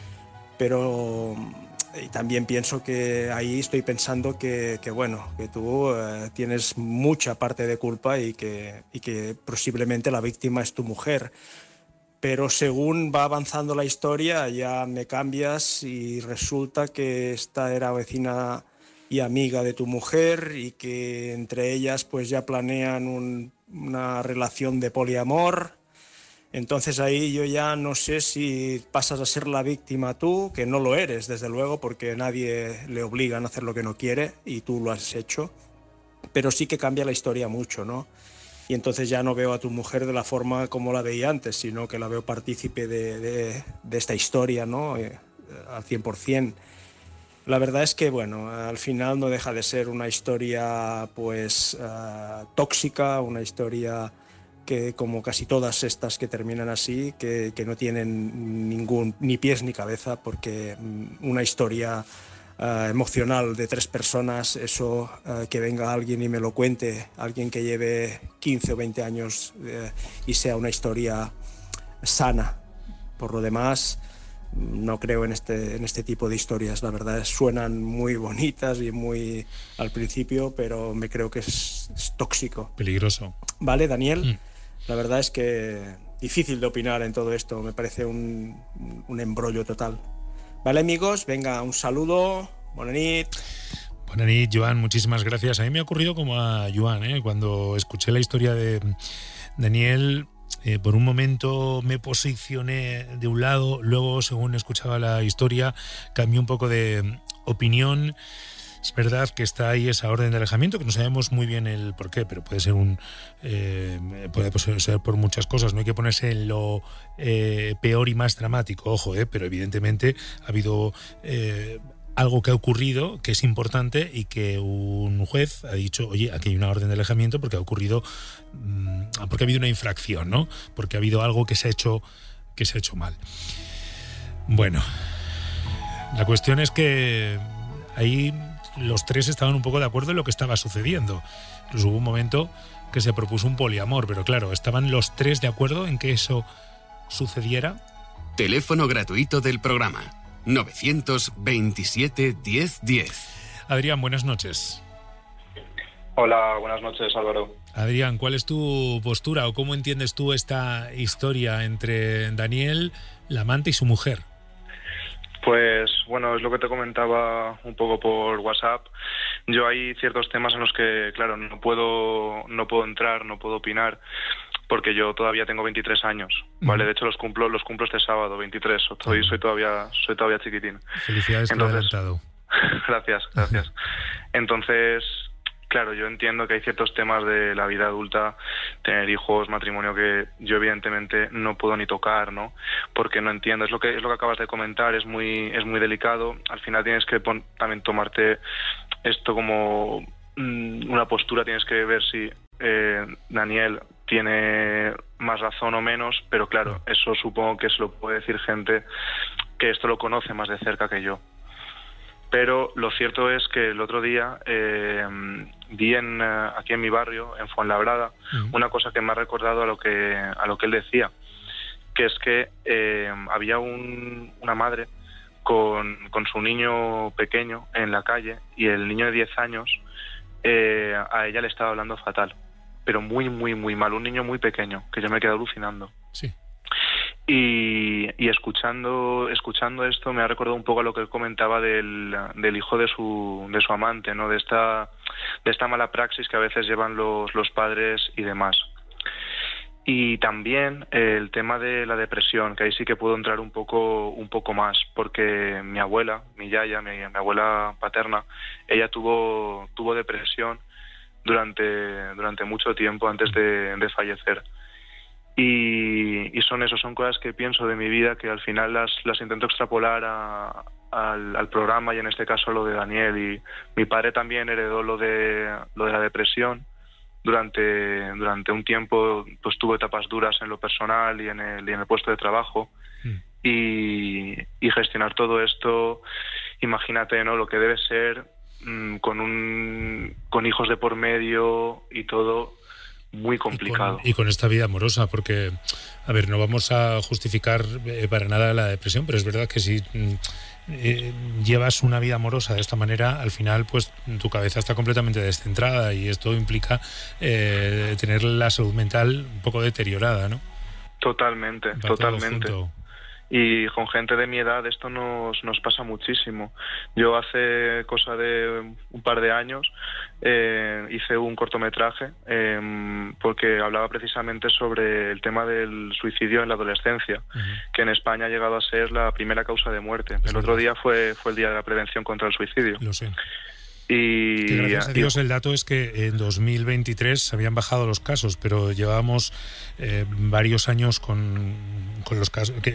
Pero y también pienso que ahí estoy pensando que bueno, que tú tienes mucha parte de culpa y que posiblemente la víctima es tu mujer. Pero según va avanzando la historia ya me cambias y resulta que esta era vecina y amiga de tu mujer y que entre ellas pues ya planean una relación de poliamor. Entonces ahí yo ya no sé si pasas a ser la víctima tú, que no lo eres desde luego porque nadie le obliga a hacer lo que no quiere y tú lo has hecho, pero sí que cambia la historia mucho, ¿no? Y entonces ya no veo a tu mujer de la forma como la veía antes, sino que la veo partícipe de esta historia, ¿no? Al 100%. La verdad es que, bueno, al final no deja de ser una historia, pues, tóxica, una historia que, como casi todas estas que terminan así, que no tienen ni pies ni cabeza, porque una historia emocional de 3 personas, eso que venga alguien y me lo cuente, alguien que lleve 15 o 20 años y sea una historia sana. Por lo demás, no creo en este tipo de historias. La verdad suenan muy bonitas y muy al principio, pero me creo que es tóxico. Peligroso. Vale, Daniel. La verdad es que difícil de opinar en todo esto. Me parece un embrollo total. Vale, amigos, venga, un saludo. Bona nit. Bona nit, Joan, muchísimas gracias. A mí me ha ocurrido como a Joan, cuando escuché la historia de Daniel. Por un momento me posicioné de un lado, luego según escuchaba la historia cambié un poco de opinión. Es verdad que está ahí esa orden de alejamiento, que no sabemos muy bien el por qué, pero puede ser puede ser por muchas cosas. No hay que ponerse en lo peor y más dramático, ojo, pero evidentemente ha habido algo que ha ocurrido que es importante y que un juez ha dicho, oye, aquí hay una orden de alejamiento porque ha ocurrido, porque ha habido una infracción, ¿no? Porque ha habido algo que se ha hecho mal. Bueno, la cuestión es que ahí los 3 estaban un poco de acuerdo en lo que estaba sucediendo. Incluso hubo un momento que se propuso un poliamor, pero claro, ¿estaban los 3 de acuerdo en que eso sucediera? Teléfono gratuito del programa 927 1010. Adrián, buenas noches. Hola, buenas noches, Álvaro. Adrián, ¿cuál es tu postura o cómo entiendes tú esta historia entre Daniel, la amante, y su mujer? Pues bueno, es lo que te comentaba un poco por WhatsApp. Yo hay ciertos temas en los que, claro, no puedo entrar, no puedo opinar, porque yo todavía tengo 23 años, ¿vale? De hecho los cumplo este sábado, 23. Soy todavía chiquitín. Felicidades por adelantado. Gracias. Entonces, claro, yo entiendo que hay ciertos temas de la vida adulta, tener hijos, matrimonio, que yo evidentemente no puedo ni tocar, ¿no? Porque no entiendo. Es lo que acabas de comentar, es muy delicado. Al final tienes que también tomarte esto como una postura, tienes que ver si Daniel tiene más razón o menos, pero claro, eso supongo que se lo puede decir gente que esto lo conoce más de cerca que yo. Pero lo cierto es que el otro día vi aquí en mi barrio, en Fuenlabrada, una cosa que me ha recordado a lo que él decía, que es que había una madre con su niño pequeño en la calle y el niño de 10 años a ella le estaba hablando fatal, pero muy, muy, muy mal, un niño muy pequeño, que yo me he quedado alucinando. Sí. Y escuchando esto me ha recordado un poco a lo que él comentaba del hijo de su amante, ¿no? De esta mala praxis que a veces llevan los padres y demás. Y también el tema de la depresión, que ahí sí que puedo entrar un poco más, porque mi abuela, mi yaya, mi abuela paterna, ella tuvo depresión durante mucho tiempo antes de fallecer. Y son cosas que pienso de mi vida que al final las intento extrapolar al programa, y en este caso lo de Daniel. Y mi padre también heredó lo de la depresión. Durante un tiempo pues tuvo etapas duras en lo personal y en el puesto de trabajo. Y gestionar todo esto, imagínate, ¿no?, lo que debe ser con hijos de por medio y todo. Muy complicado. Y con esta vida amorosa, porque, a ver, no vamos a justificar para nada la depresión, pero es verdad que si llevas una vida amorosa de esta manera, al final, pues tu cabeza está completamente descentrada, y esto implica tener la salud mental un poco deteriorada, ¿no? Totalmente. Y con gente de mi edad esto nos pasa muchísimo. Yo hace cosa de un par de años hice un cortometraje porque hablaba precisamente sobre el tema del suicidio en la adolescencia, que en España ha llegado a ser la primera causa de muerte. El otro día fue el Día de la Prevención contra el Suicidio. Lo sé. Y que gracias a Dios el dato es que en 2023 se habían bajado los casos, pero llevábamos varios años con los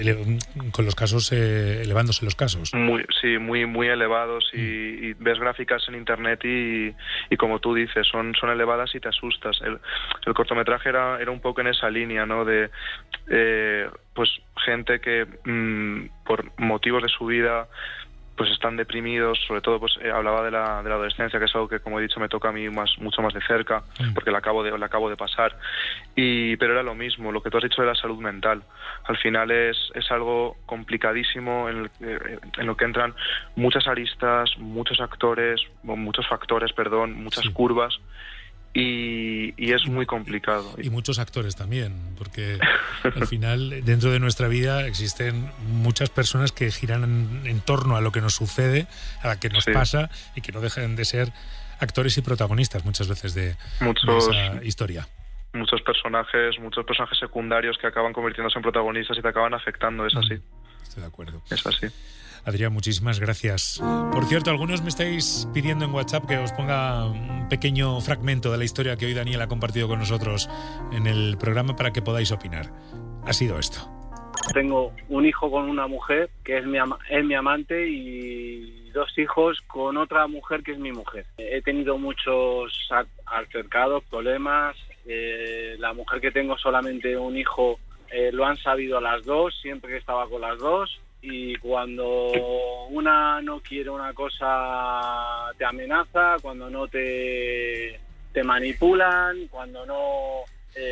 casos elevándose los casos. Muy elevados, y ves gráficas en internet y como tú dices, son elevadas y te asustas. El cortometraje era un poco en esa línea, ¿no? De pues gente que por motivos de su vida pues están deprimidos, sobre todo pues hablaba de la adolescencia, que es algo que, como he dicho, me toca a mí mucho más de cerca, porque la acabo de pasar. Pero era lo mismo, lo que tú has dicho de la salud mental. Al final es algo complicadísimo en lo que entran muchas aristas, muchos factores, muchas curvas. Y es muy complicado. Y muchos actores también, porque al final dentro de nuestra vida existen muchas personas que giran en torno a lo que nos sucede, a lo que nos pasa, y que no dejan de ser actores y protagonistas muchas veces de esa historia. Muchos personajes secundarios que acaban convirtiéndose en protagonistas y te acaban afectando, es así. Estoy de acuerdo. Es así. Adrián, muchísimas gracias. Por cierto, algunos me estáis pidiendo en WhatsApp que os ponga un pequeño fragmento de la historia que hoy Daniel ha compartido con nosotros en el programa para que podáis opinar. Ha sido esto. Tengo un hijo con una mujer que es mi amante, y 2 hijos con otra mujer que es mi mujer. He tenido muchos altercados, problemas. La mujer que tengo, solamente un hijo, lo han sabido las 2, siempre que estaba con las 2. Y cuando una no quiere una cosa, te amenaza, cuando no te manipulan, cuando no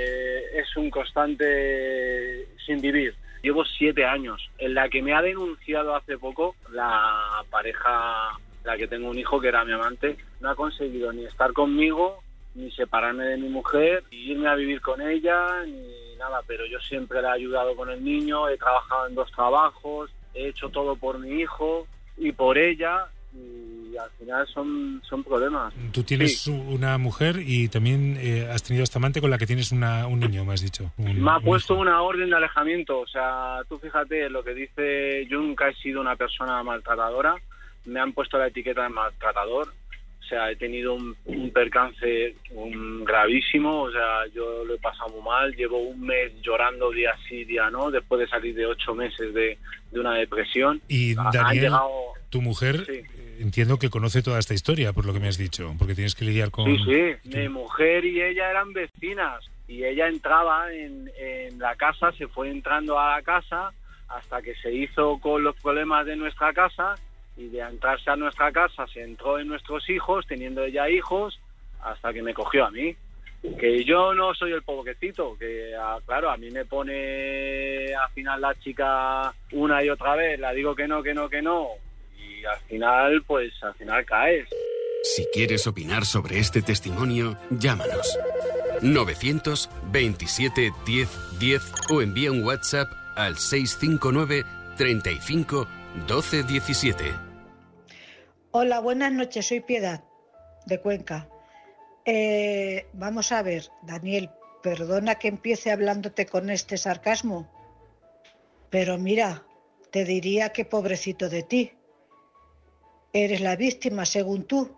es un constante sin vivir. Llevo 7 años. En la que me ha denunciado hace poco, la pareja, la que tengo un hijo, que era mi amante, no ha conseguido ni estar conmigo, ni separarme de mi mujer, ni irme a vivir con ella, ni nada. Pero yo siempre la he ayudado con el niño, he trabajado en 2 trabajos, he hecho todo por mi hijo y por ella, y al final son problemas. Tú tienes una mujer y también has tenido esta amante con la que tienes un niño, me has dicho. Me ha puesto una orden de alejamiento. O sea, tú fíjate lo que dice Jung, que he sido una persona maltratadora. Me han puesto la etiqueta de maltratador. O sea, he tenido un percance gravísimo. O sea, yo lo he pasado muy mal. Llevo un mes llorando día sí, día no, después de salir de 8 meses de una depresión. Y Daniel, tu mujer, entiendo que conoce toda esta historia, por lo que me has dicho, porque tienes que lidiar con... Sí, mi mujer y ella eran vecinas, y ella entraba en la casa, se fue entrando a la casa hasta que se hizo con los problemas de nuestra casa, y de entrarse a nuestra casa se entró en nuestros hijos, teniendo ella hijos, hasta que me cogió a mí. Que yo no soy el pobrecito, que claro, a mí me pone al final la chica una y otra vez, la digo que no, y al final caes. Si quieres opinar sobre este testimonio, llámanos 927 10 10 o envía un WhatsApp al 659 35 12 17. Hola, buenas noches, soy Piedad, de Cuenca. Vamos a ver, Daniel, perdona que empiece hablándote con este sarcasmo, pero mira, te diría que pobrecito de ti. Eres la víctima, según tú.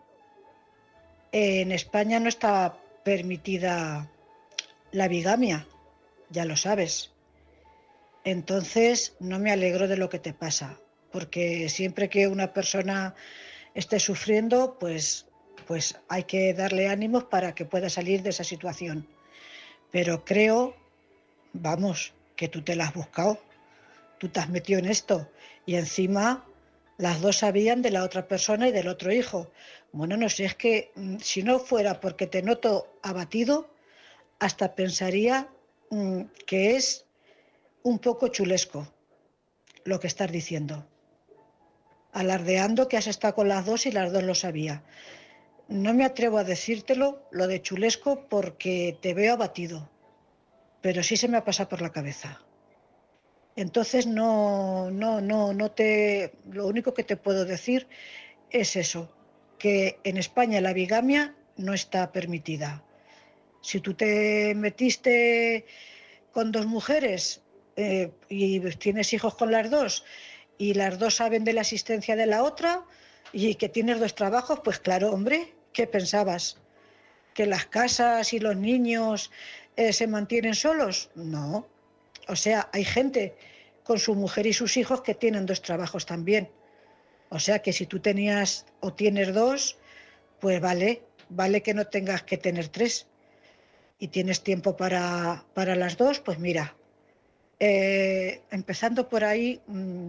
En España no está permitida la bigamia, ya lo sabes. Entonces, no me alegro de lo que te pasa, porque siempre que una persona esté sufriendo, pues hay que darle ánimos para que pueda salir de esa situación. Pero creo, vamos, que tú te la has buscado, tú te has metido en esto y encima las dos sabían de la otra persona y del otro hijo. Bueno, no sé, es que si no fuera porque te noto abatido, hasta pensaría que es un poco chulesco lo que estás diciendo, alardeando que has estado con las dos y las dos lo sabía. No me atrevo a decírtelo, lo de chulesco, porque te veo abatido, pero sí se me ha pasado por la cabeza. Entonces lo único que te puedo decir es eso, que en España la bigamia no está permitida. Si tú te metiste con dos mujeres y tienes hijos con las dos y las dos saben de la existencia de la otra y que tienes dos trabajos, pues claro, hombre, ¿qué pensabas? ¿Que las casas y los niños se mantienen solos? No. O sea, hay gente con su mujer y sus hijos que tienen dos trabajos también. O sea que si tú tenías o tienes dos, pues vale que no tengas que tener tres. Y tienes tiempo para las dos, pues mira, empezando por ahí,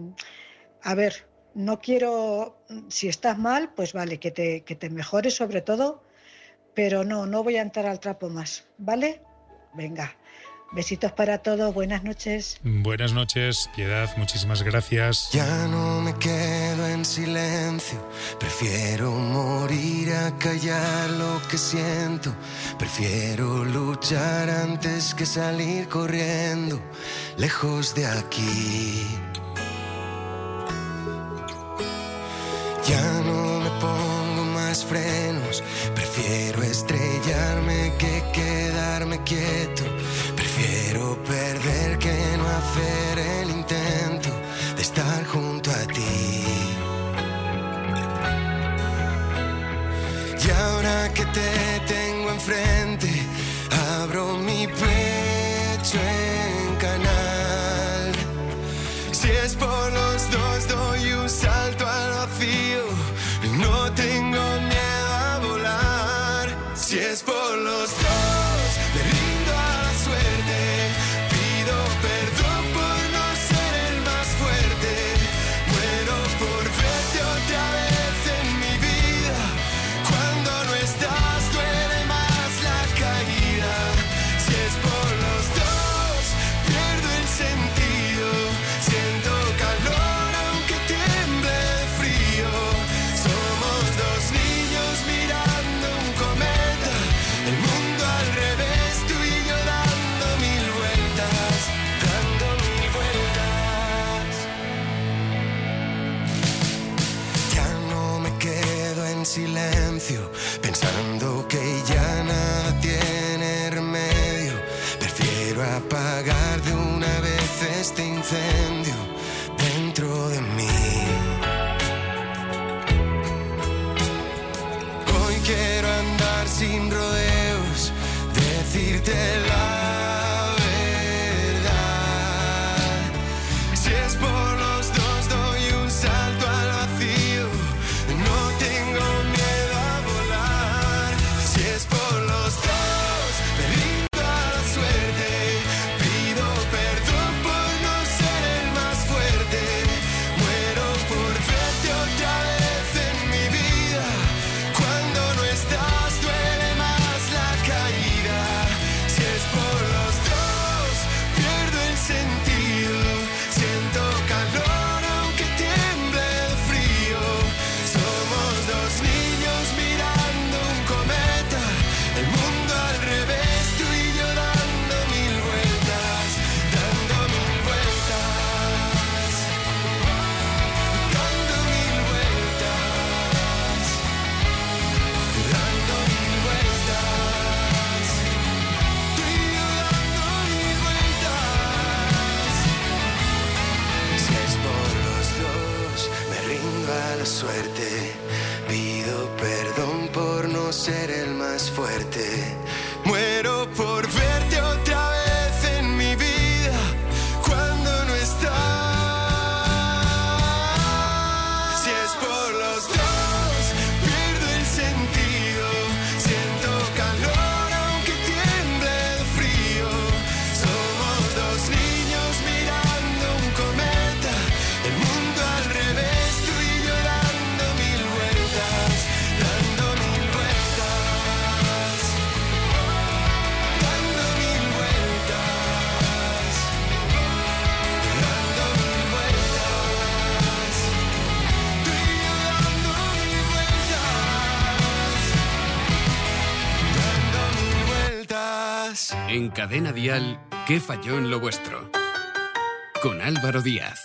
a ver, no quiero, si estás mal, pues vale, que te mejores sobre todo, pero no voy a entrar al trapo más, ¿vale? Venga, besitos para todos, buenas noches. Buenas noches, Piedad, muchísimas gracias. Ya no me quedo en silencio, prefiero morir a callar lo que siento, prefiero luchar antes que salir corriendo, lejos de aquí. Ya no me pongo más frenos, prefiero estrellarme que quedarme quieto, prefiero perder que no hacer el intento de estar junto a ti. Y ahora que te tengo enfrente, abro mi pecho en canal. Si es por los dos, doy un salto al vacío, no tengo miedo a volar. Si es por los dos, me rindo a la suerte, pido perdón por no ser el más fuerte, muero por verte otra vez en mi vida. Cuando no estás duele más la caída. Si es por los dos, pierdo el sentido, siento calor aunque tiemble de frío. Somos dos niños mirando un cometa, el mundo al revés, tú y yo dando mil vueltas, dando mil vueltas. Ya no me quedo en silencio, pensando que ya nada tiene remedio, prefiero apagar de una vez este incendio dentro de mí. Hoy quiero andar sin rodeos, decirte la verdad. Si es por los dos, doy un salto al vacío, no tengo miedo a volar. Si es por los dos, me rindo a la suerte, pido perdón por no ser el más fuerte, muero por verte otra vez en mi vida. Cuando no estás duele más la caída. Si es por días. En Cadena Dial, ¿qué falló en lo vuestro? Con Álvaro Díaz.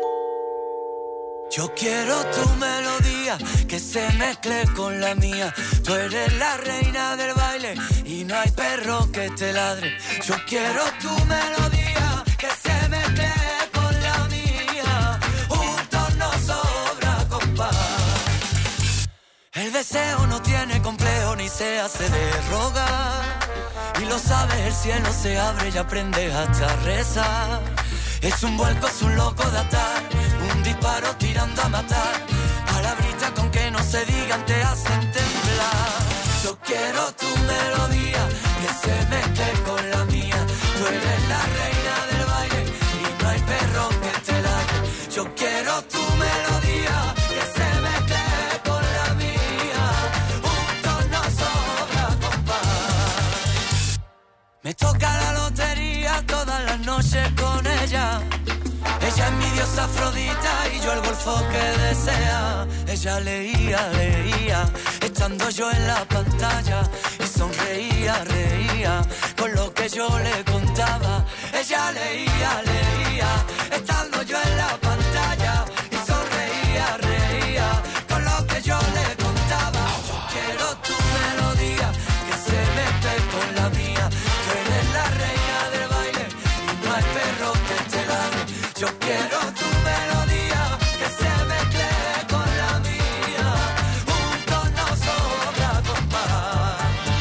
Yo quiero tu melodía, que se mezcle con la mía. Tú eres la reina del baile y no hay perro que te ladre. Yo quiero tu melodía, que se mezcle con la mía. Juntos nos sobra compás. El deseo no tiene complejo ni se hace de rogar. Y lo sabes, el cielo se abre y aprendes hasta rezar. Es un vuelco, es un loco de atar, un disparo tirando a matar. Palabritas con que no se digan te hacen temblar. Yo quiero tu melodía, que se mezcle con la mía. Tú eres la reina del baile y no hay perro que te ladre. Yo quiero tu melodía, que se mezcle con la mía. Juntos nos sobra compás. Me toca la lotería todas las noches con ella. Ella es mi diosa Afrodita y yo el golfo que desea. Ella leía, leía, estando yo en la pantalla. Y sonreía, reía, con lo que yo le contaba. Ella leía, leía, estando yo en la pantalla. Y sonreía, reía, con lo que yo le contaba. Quiero tu melodía, que se mezcle con la mía. Tú eres la reina del baile y no hay perro que te ladre. Yo quiero tu melodía, que se mezcle con la mía. Juntos nos sobra compás.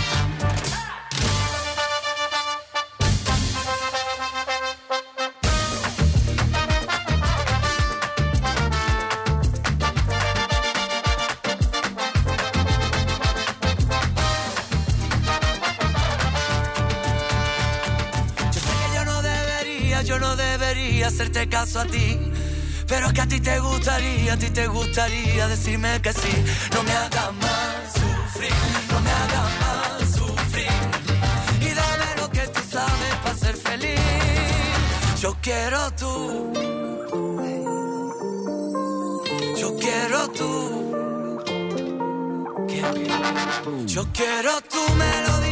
Yo sé que yo no debería hacerte caso a ti, pero es que a ti te gustaría decirme que sí. No me hagas más sufrir, no me hagas más sufrir. Y dame lo que tú sabes para ser feliz. Yo quiero tú, yo quiero tú, yo quiero tu melodía.